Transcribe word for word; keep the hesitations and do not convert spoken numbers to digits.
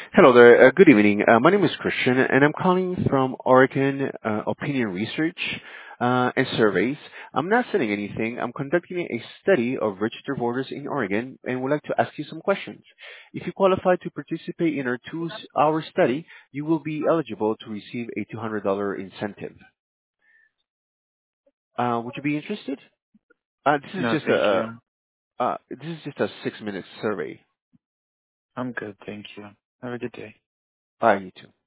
Hello there. Uh, good evening. Uh, my name is Christian, and I'm calling from Oregon uh, Opinion Research uh, and Surveys. I'm not selling anything. I'm conducting a study of registered voters in Oregon and would like to ask you some questions. If you qualify to participate in our two-hour study, you will be eligible to receive a two hundred dollars incentive. Uh, would you be interested? Uh, this is No, just a, thank a you. uh, this is just a six-minute survey. I'm good, thank you. Have a good day. Bye, you too.